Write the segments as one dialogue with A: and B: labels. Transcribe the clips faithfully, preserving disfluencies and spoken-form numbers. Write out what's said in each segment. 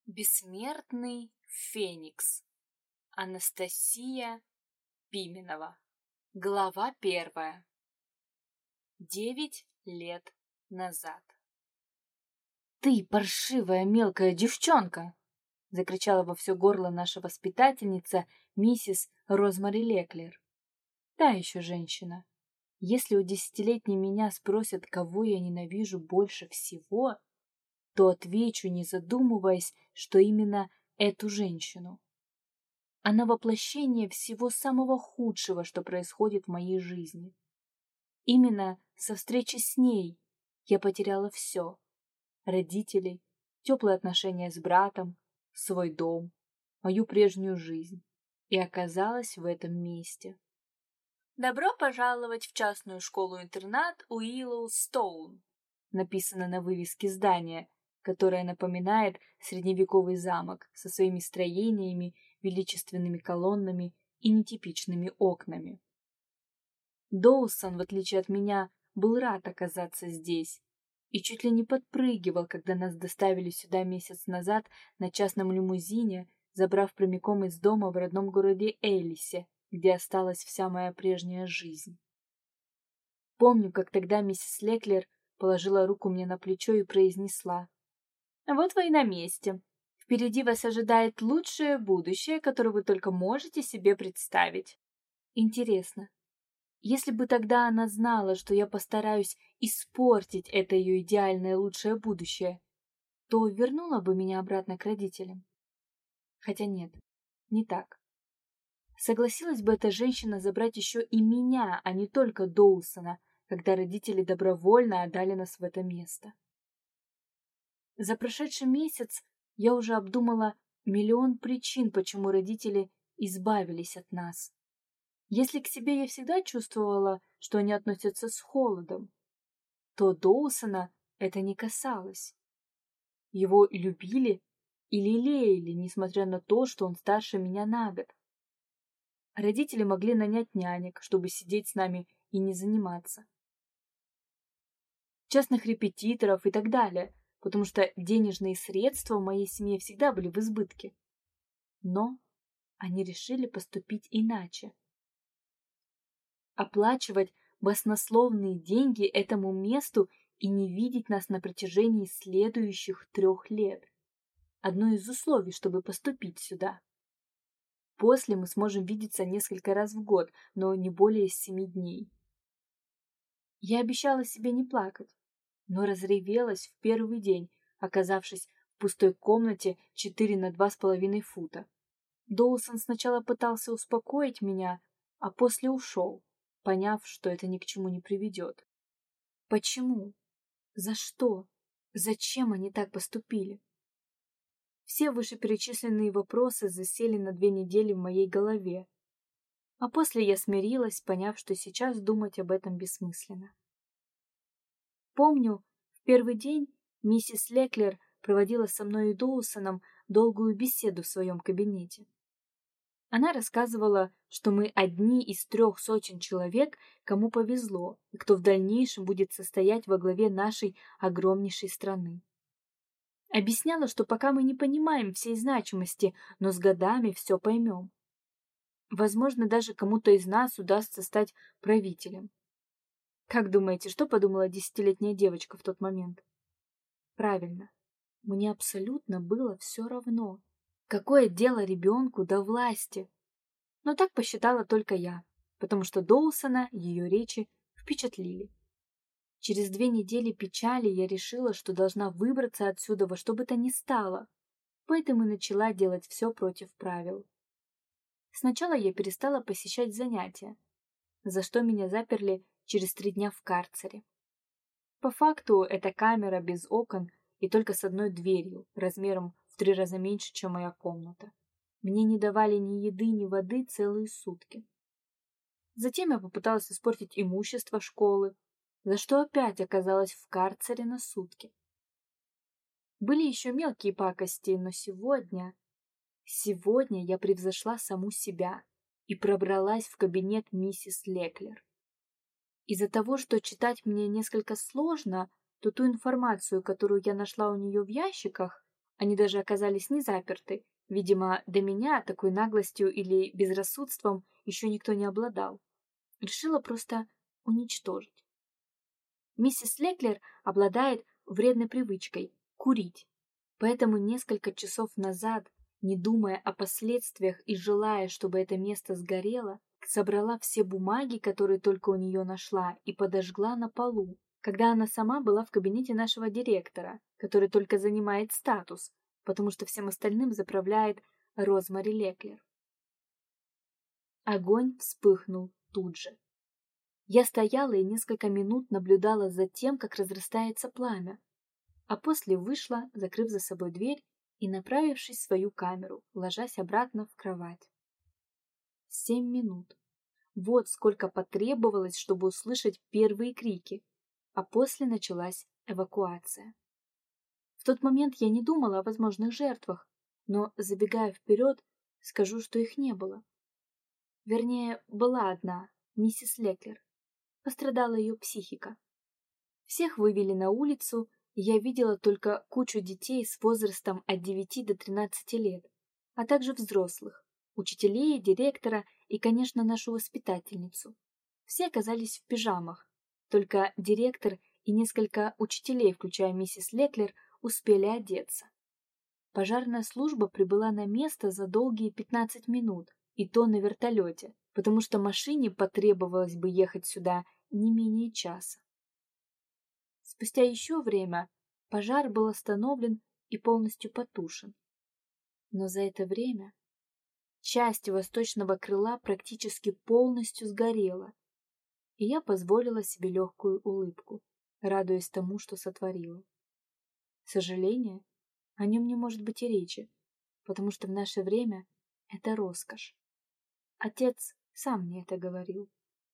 A: Бессмертный Феникс. Анастасия Пименова. Глава первая. Девять лет назад. «Ты паршивая мелкая девчонка!» — закричала во все горло наша воспитательница, миссис Розмари Леклер. Та еще женщина. Если у десятилетней меня спросят, кого я ненавижу больше всего, то отвечу, не задумываясь, что именно эту женщину. Она воплощение всего самого худшего, что происходит в моей жизни. Именно со встречи с ней я потеряла все. Родителей, теплые отношения с братом, свой дом, мою прежнюю жизнь. И оказалась в этом месте. «Добро пожаловать в частную школу-интернат Уиллоу Стоун», написано на вывеске здания, которое напоминает средневековый замок со своими строениями, величественными колоннами и нетипичными окнами. Доусон, в отличие от меня, был рад оказаться здесь и чуть ли не подпрыгивал, когда нас доставили сюда месяц назад на частном лимузине, забрав прямиком из дома в родном городе Элисе, где осталась вся моя прежняя жизнь. Помню, как тогда миссис Леклер положила руку мне на плечо и произнесла: «Вот вы и на месте. Впереди вас ожидает лучшее будущее, которое вы только можете себе представить». Интересно, если бы тогда она знала, что я постараюсь испортить это ее идеальное лучшее будущее, то вернула бы меня обратно к родителям? Хотя нет, не так. Согласилась бы эта женщина забрать еще и меня, а не только Доусона, когда родители добровольно отдали нас в это место. За прошедший месяц я уже обдумала миллион причин, почему родители избавились от нас. Если к себе я всегда чувствовала, что они относятся с холодом, то Доусона это не касалось. Его любили и лелеяли, несмотря на то, что он старше меня на год. Родители могли нанять нянек, чтобы сидеть с нами и не заниматься. Частных репетиторов и так далее, потому что денежные средства в моей семье всегда были в избытке. Но они решили поступить иначе. Оплачивать баснословные деньги этому месту и не видеть нас на протяжении следующих трех лет. Одно из условий, чтобы поступить сюда. После мы сможем видеться несколько раз в год, но не более семи дней. Я обещала себе не плакать, но разревелась в первый день, оказавшись в пустой комнате четыре на два с половиной фута. Доусон сначала пытался успокоить меня, а после ушел, поняв, что это ни к чему не приведет. Почему? За что? Зачем они так поступили? Все вышеперечисленные вопросы засели на две недели в моей голове, а после я смирилась, поняв, что сейчас думать об этом бессмысленно. Помню, в первый день миссис Леклер проводила со мной и Доусоном долгую беседу в своем кабинете. Она рассказывала, что мы одни из трех сотен человек, кому повезло, и кто в дальнейшем будет состоять во главе нашей огромнейшей страны. Объясняла, что пока мы не понимаем всей значимости, но с годами все поймем. Возможно, даже кому-то из нас удастся стать правителем. Как думаете, что подумала десятилетняя девочка в тот момент? Правильно, мне абсолютно было все равно. Какое дело ребенку до власти? Но так посчитала только я, потому что Доусона ее речи впечатлили. Через две недели печали я решила, что должна выбраться отсюда во что бы то ни стало, поэтому и начала делать все против правил. Сначала я перестала посещать занятия, за что меня заперли через три дня в карцере. По факту это камера без окон и только с одной дверью, размером в три раза меньше, чем моя комната. Мне не давали ни еды, ни воды целые сутки. Затем я попыталась испортить имущество школы, за что опять оказалась в карцере на сутки. Были еще мелкие пакости, но сегодня... Сегодня я превзошла саму себя и пробралась в кабинет миссис Леклер. Из-за того, что читать мне несколько сложно, то ту информацию, которую я нашла у нее в ящиках, Они даже оказались не заперты. Видимо, до меня такой наглостью или безрассудством еще никто не обладал. Решила просто уничтожить. Миссис Леклер обладает вредной привычкой – курить. Поэтому несколько часов назад, не думая о последствиях и желая, чтобы это место сгорело, собрала все бумаги, которые только у нее нашла, и подожгла на полу, когда она сама была в кабинете нашего директора, который только занимает статус, потому что всем остальным заправляет Розмари Леклер. Огонь вспыхнул тут же. Я стояла и несколько минут наблюдала за тем, как разрастается пламя, а после вышла, закрыв за собой дверь и направившись в свою камеру, ложась обратно в кровать. Семь минут. Вот сколько потребовалось, чтобы услышать первые крики, а после началась эвакуация. В тот момент я не думала о возможных жертвах, но, забегая вперед, скажу, что их не было. Вернее, была одна, миссис Леклер. Пострадала ее психика. Всех вывели на улицу, и я видела только кучу детей с возрастом от девяти до тринадцати лет, а также взрослых, учителей, директора и, конечно, нашу воспитательницу. Все оказались в пижамах, только директор и несколько учителей, включая миссис Леклер, успели одеться. Пожарная служба прибыла на место за долгие пятнадцать минут, и то на вертолете, потому что машине потребовалось бы ехать сюда не менее часа. Спустя еще время пожар был остановлен и полностью потушен. Но за это время часть восточного крыла практически полностью сгорела, и я позволила себе легкую улыбку, радуясь тому, что сотворила. Сожаление? О нем не может быть и речи, потому что в наше время это роскошь. Отец сам мне это говорил.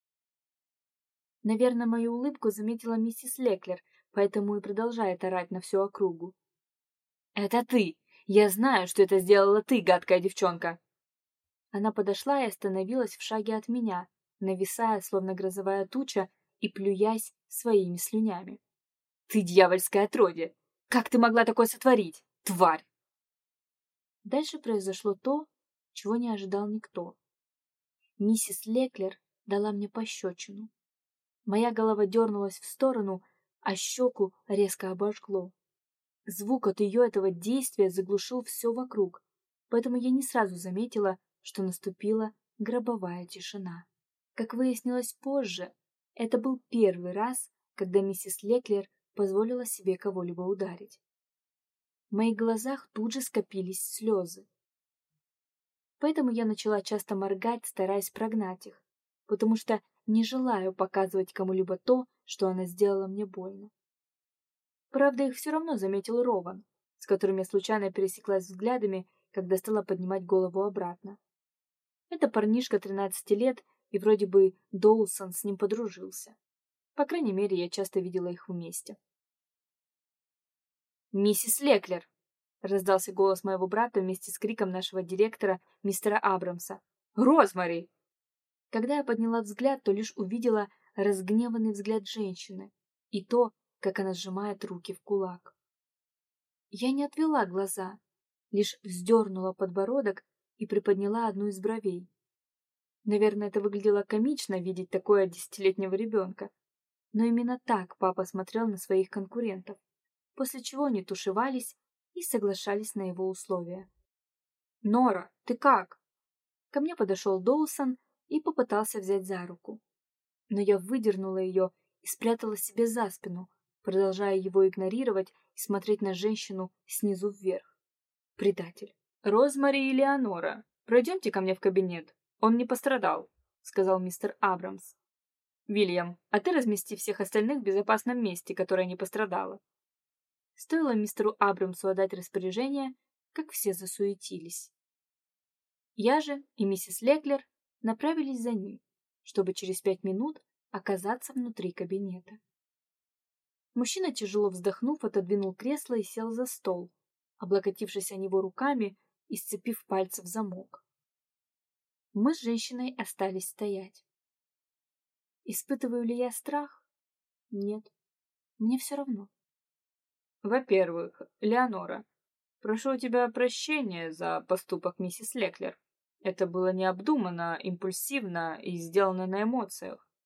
A: Наверное, мою улыбку заметила миссис Леклер, поэтому и продолжает орать на всю округу. «Это ты! Я знаю, что это сделала ты, гадкая девчонка!» Она подошла и остановилась в шаге от меня, нависая, словно грозовая туча, и плюясь своими слюнями. «Ты дьявольское отродье! Как ты могла такое сотворить, тварь?» Дальше произошло то, чего не ожидал никто. Миссис Леклер дала мне пощечину. Моя голова дернулась в сторону, а щеку резко обожгло. Звук от ее этого действия заглушил все вокруг, поэтому я не сразу заметила, что наступила гробовая тишина. Как выяснилось позже, это был первый раз, когда миссис Леклер позволила себе кого-либо ударить. В моих глазах тут же скопились слезы. Поэтому я начала часто моргать, стараясь прогнать их, потому что не желаю показывать кому-либо то, что она сделала мне больно. Правда, их все равно заметил Рован, с которым я случайно пересеклась взглядами, когда стала поднимать голову обратно. Это парнишка тринадцати лет, и вроде бы Доусон с ним подружился. По крайней мере, я часто видела их вместе. «Миссис Леклер!» — раздался голос моего брата вместе с криком нашего директора, мистера Абрамса. «Розмари!» Когда я подняла взгляд, то лишь увидела разгневанный взгляд женщины и то, как она сжимает руки в кулак. Я не отвела глаза, лишь вздернула подбородок и приподняла одну из бровей. Наверное, это выглядело комично видеть такое от десятилетнего ребенка, но именно так папа смотрел на своих конкурентов, после чего они тушевались и соглашались на его условия. «Нора, ты как?» Ко мне подошел Доусон и попытался взять за руку. Но я выдернула ее и спрятала себе за спину, продолжая его игнорировать и смотреть на женщину снизу вверх. Предатель. «Розмари и Леонора, пройдемте ко мне в кабинет. Он не пострадал», — сказал мистер Абрамс. «Вильям, а ты размести всех остальных в безопасном месте, которое не пострадало». Стоило мистеру Абрамсу отдать распоряжение, как все засуетились. Я же и миссис Леклер направились за ним, чтобы через пять минут оказаться внутри кабинета. Мужчина, тяжело вздохнув, отодвинул кресло и сел за стол, облокотившись о него руками и сцепив пальцы в замок. Мы с женщиной остались стоять. Испытываю ли я страх? Нет, мне все равно. Во-первых, Леонора,
B: Прошу у тебя прощения за поступок, миссис Леклер. Это было необдуманно, импульсивно и сделано на эмоциях.